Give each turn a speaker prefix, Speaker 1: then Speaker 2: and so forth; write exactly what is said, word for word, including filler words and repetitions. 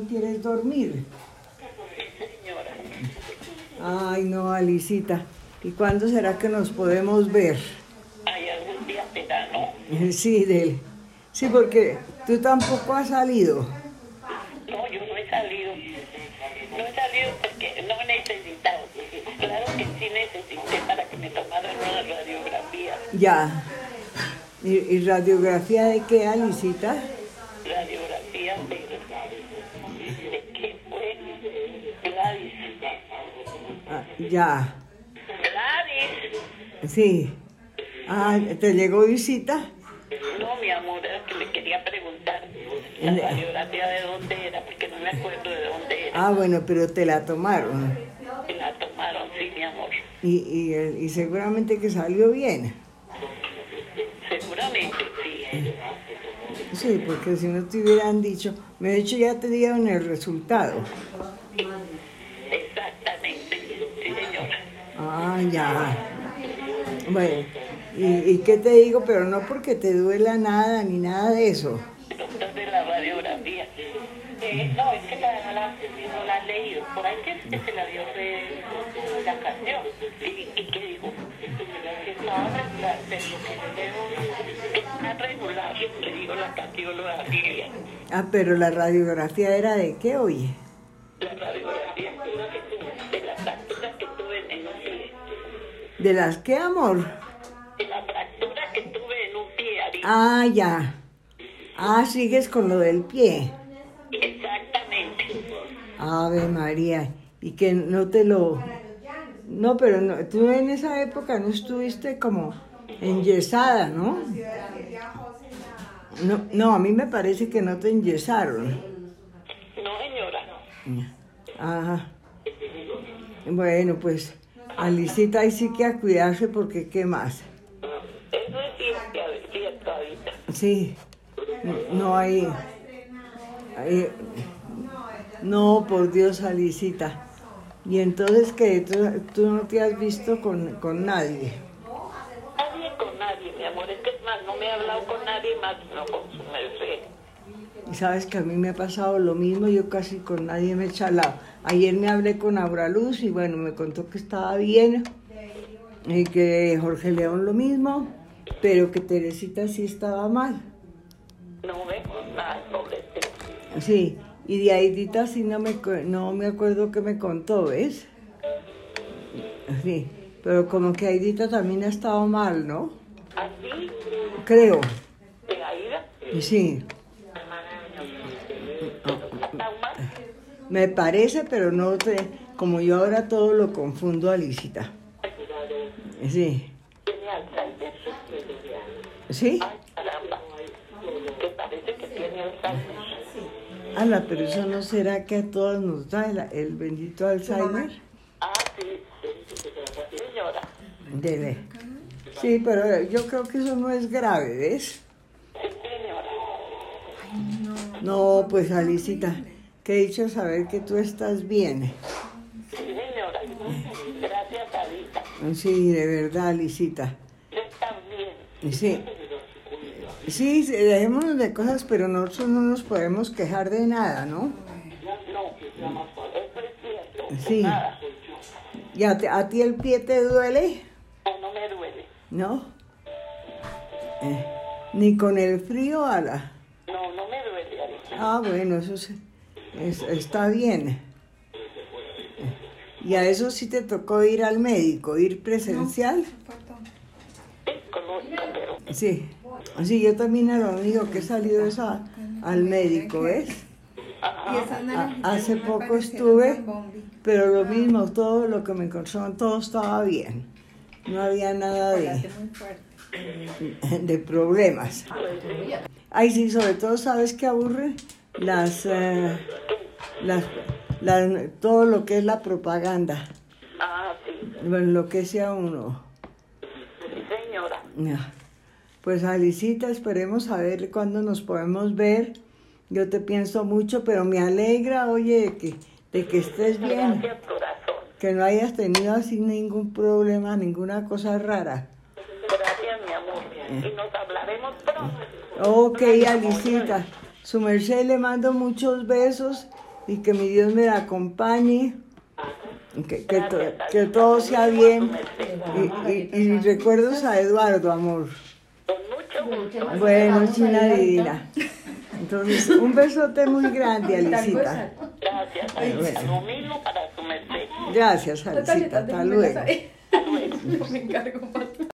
Speaker 1: quieres dormir.
Speaker 2: Señora.
Speaker 1: Ay, no, Alicita. ¿Y cuándo será que nos podemos ver?
Speaker 2: Hay algún día será, ¿no?
Speaker 1: Sí, Del. Sí, porque tú tampoco has salido.
Speaker 2: No, yo no he salido. No he salido porque no he necesitado. Claro que sí necesité para que me tomaran una radiografía.
Speaker 1: Ya. ¿Y, y radiografía de qué, Alicita?
Speaker 2: Radiografía de, de qué fue Gladys.
Speaker 1: Ah, ya.
Speaker 2: Gladys.
Speaker 1: Sí. Ah, ¿te llegó visita?
Speaker 2: No, mi amor, era que le quería preguntar la radiografía de dónde era, porque no me acuerdo de dónde era.
Speaker 1: Ah, bueno, pero te la tomaron.
Speaker 2: Me la tomaron, sí, mi amor.
Speaker 1: Y, y, y seguramente que salió bien.
Speaker 2: Seguramente, sí.
Speaker 1: Sí, porque si no te hubieran dicho, me he dicho ya te dieron el resultado.
Speaker 2: Exactamente, sí, señora.
Speaker 1: Ah, ya. Bueno, ¿y, y qué te digo? Pero no porque te duela nada ni nada de eso.
Speaker 2: Doctor de la radiografía. Eh, no, es que la, no, la, no la has leído. Por ahí que, que se la dio de la canción. ¿Y, y qué digo? Que estaba regular, pero lo que yo veo que está regular, que digo la cardióloga Lilia.
Speaker 1: Ah, pero la radiografía era de qué, oye.
Speaker 2: La radiografía de la fractura que tuve en un pie.
Speaker 1: ¿De las qué, amor?
Speaker 2: De la fractura que tuve en un pie, Ari.
Speaker 1: Ah, ya. Ah, sigues con lo del pie.
Speaker 2: Exactamente.
Speaker 1: Ave María. Y que no te lo... No, pero no, tú en esa época no estuviste como enyesada, ¿no? No, no, a mí me parece que no te enyesaron.
Speaker 2: No, señora.
Speaker 1: Ajá. Bueno, pues, Alicita, ahí sí que a cuidarse porque ¿qué más?
Speaker 2: Eso es cierto, es cierto, ahorita.
Speaker 1: Sí, no hay... hay- no, por Dios, Alicita. Y entonces que tú, tú no te has visto con, con nadie.
Speaker 2: Nadie con nadie, mi amor. Es que es más, no me he hablado con nadie más, no con su merced.
Speaker 1: Y sabes que a mí me ha pasado lo mismo, yo casi con nadie me he charlado. Ayer me hablé con Auraluz y bueno, me contó que estaba bien, y que Jorge León lo mismo, pero que Teresita sí estaba mal.
Speaker 2: No vemos nada, pobrecito.
Speaker 1: Sí, y de Aidita sí no me, cu- no me acuerdo qué me contó, ¿ves? Sí, pero como que Aidita también ha estado mal, ¿no?
Speaker 2: ¿Así?
Speaker 1: Creo,
Speaker 2: ¿De Aida?
Speaker 1: sí.
Speaker 2: ¿Está mal?
Speaker 1: Me parece, pero no sé, como yo ahora todo lo confundo, Alicita. Sí.
Speaker 2: ¿Tiene Alzheimer?
Speaker 1: ¿Sí?
Speaker 2: Ay, caramba. Que parece que tiene Alzheimer.
Speaker 1: Ala, pero eso no será que a todos nos da el, el bendito Alzheimer.
Speaker 2: Ah, sí. Señora.
Speaker 1: Dele. Sí, pero yo creo que eso no es grave, ¿ves?
Speaker 2: Sí, señora.
Speaker 1: No, pues Alicita, que he dicho saber que tú estás bien.
Speaker 2: Sí, señora. Gracias, Adita.
Speaker 1: Sí, de verdad, Alicita.
Speaker 2: Yo también.
Speaker 1: Sí. Sí, sí, dejémonos de cosas, pero nosotros no nos podemos quejar de nada, ¿no?
Speaker 2: No, eso es cierto.
Speaker 1: Sí.
Speaker 2: Nada.
Speaker 1: ¿Y a, ti- a ti el pie te duele?
Speaker 2: No, no me duele.
Speaker 1: ¿No? Eh, ni con el frío, ala.
Speaker 2: No, no me duele, Adita.
Speaker 1: Ah, bueno, eso sí, es- está bien. Y a eso sí te tocó ir al médico, ir presencial.
Speaker 2: Sí, conozco, pero
Speaker 1: Sí, sí, yo también a lo único que he salido es a- al médico, ¿ves? A- hace poco estuve, pero lo mismo, todo lo que me encontraron, todo estaba bien. No había nada de, de problemas. Ay, sí, sobre todo, ¿sabes qué aburre? Las, eh, las, las- todo lo que es la propaganda.
Speaker 2: ah, sí,
Speaker 1: Lo enloquece a uno.
Speaker 2: sí, señora.
Speaker 1: Ya. Pues Alicita, esperemos a ver cuándo nos podemos ver. Yo te pienso mucho, pero me alegra, oye, de que, de que estés bien.
Speaker 2: Gracias, corazón.
Speaker 1: Que no hayas tenido así ningún problema, ninguna cosa rara.
Speaker 2: Gracias, mi amor. Y nos hablaremos pronto.
Speaker 1: Ok, Alicita. Su merced le mando muchos besos y que mi Dios me la acompañe, que, que, to, que todo sea bien. Y, y, y recuerdos a Eduardo, amor.
Speaker 2: Con mucho gusto.
Speaker 1: Bueno, China divina. Entonces, un besote muy grande, Alicita.
Speaker 2: Gracias, Alicita. Lo mismo para su merced.
Speaker 1: Gracias, Alicita. Hasta luego.
Speaker 3: Me encargo más.